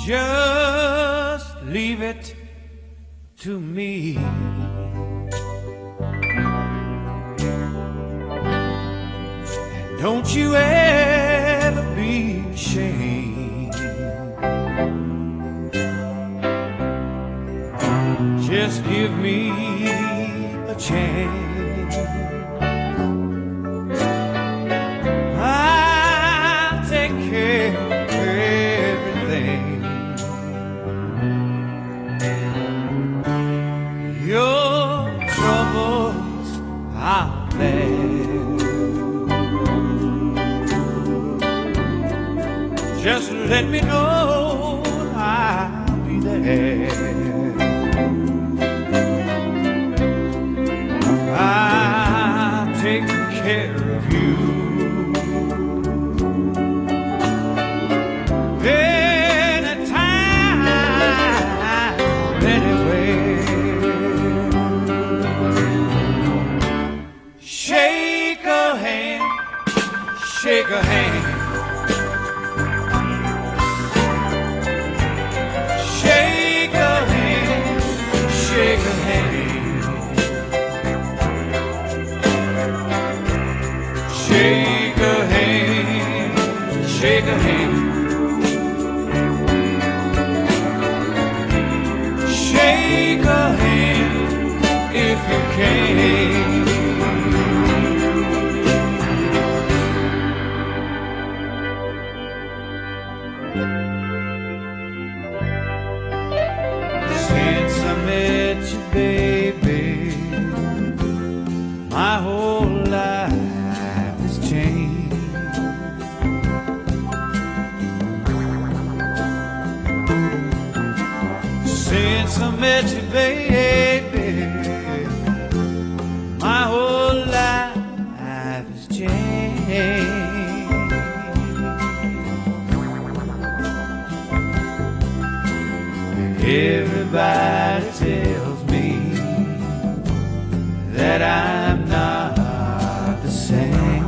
Just leave it to me. And don't you ever be ashamed. Just give me a chance. I'll take care of everything. Your troubles I'll bear. Just let me know I'll be there. I'll take care of you. Anytime, anywhere. Shake a hand, shake a hand. Shake a hand, shake a hand. Shake a hand, shake a hand. Shake a hand if you can. Since I met you, baby, my whole life has changed. Since I met you, baby, my whole life has changed. Everybody tells me that I'm not the same.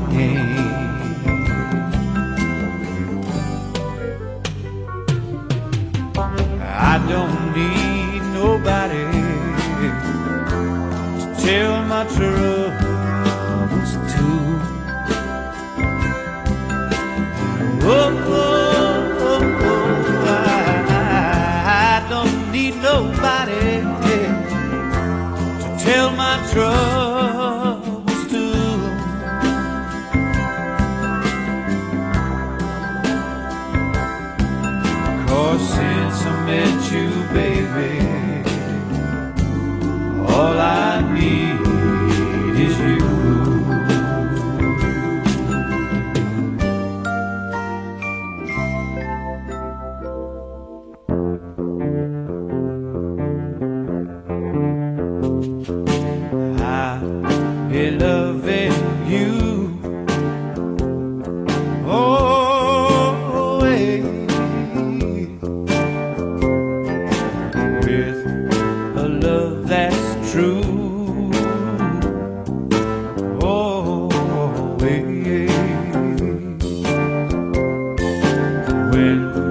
I don't need nobody to tell my troubles to. Oh, I don't need nobody to tell my troubles to. 'Cause since I met you, baby, all I need is you. I've been loving you always, with a love that's true. Always. When